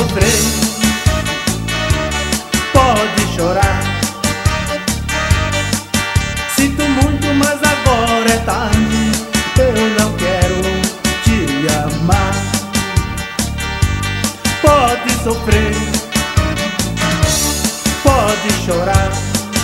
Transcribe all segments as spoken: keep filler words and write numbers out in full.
sofrer, pode chorar. Sinto muito, mas agora é tarde. Eu não quero te amar. Pode sofrer, pode chorar.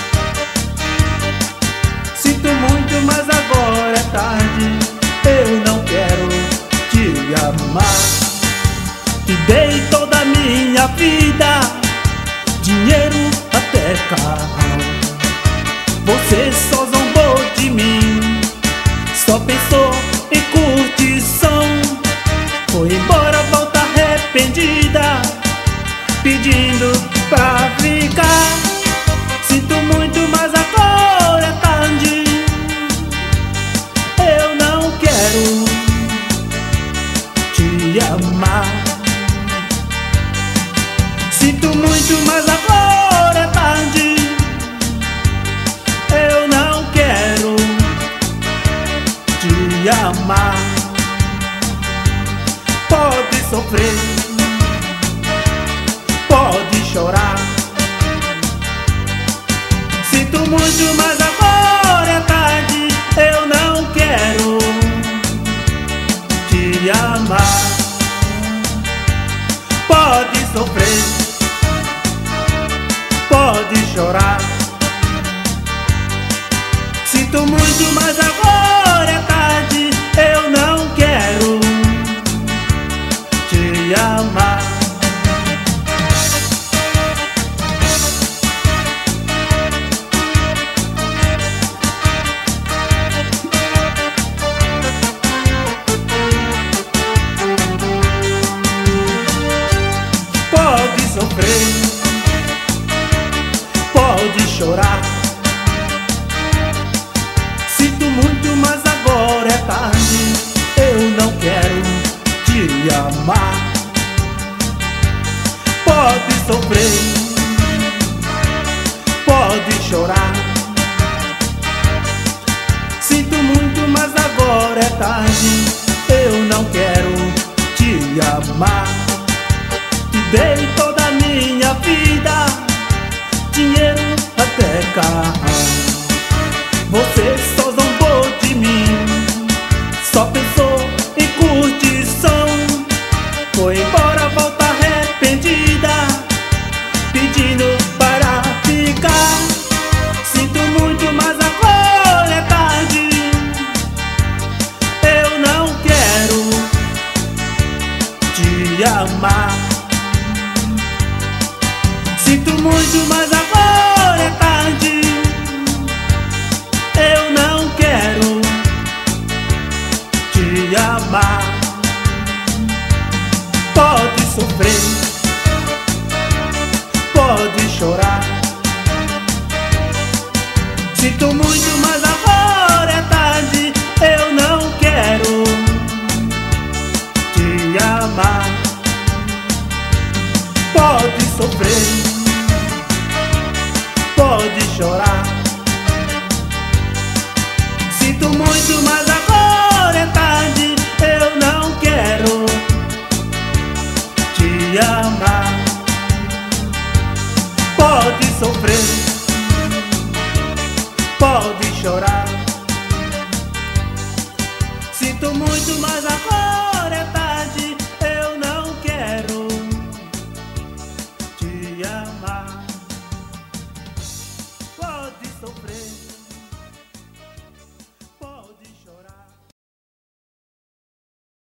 Sinto muito, mas agora é tarde. Eu não quero te amar. Te dei toda a minha vida, dinheiro até carro. Você só zombou de mim, só pensou em curtição. Foi embora, volta arrependida, pedindo pra ficar. Sinto muito, mas agora é tarde. Eu não quero te amar. Sinto muito, mas agora é tarde. Eu não quero te amar. Pode sofrer, pode chorar. Sinto muito, mas agora é tarde. Eu não quero te amar. Pode sofrer, pode chorar. Sinto muito, mas agora é tarde. Eu não quero te amar. Pode sofrer, pode chorar. Sinto muito, mas agora é tarde. Eu não quero te amar. Pode sofrer, pode chorar. Sinto muito, mas agora é tarde. Eu não quero te amar. Te dei toda a minha vida, dinheiro até carro. Você só zombou de mim, só pensou em curtição. Foi embora, volta arrependida, pedindo para ficar. Sinto muito, mas agora é tarde. Eu não quero te amar. Sinto muito, mas agora é tarde. Eu não quero te amar. Pode sofrer, pode chorar. Sinto muito, mas agora é tarde. Eu não quero te amar. Pode sofrer, pode chorar. Sinto muito, mas agora é tarde. Eu não quero te amar. Pode sofrer, pode chorar. Sinto muito, mas agora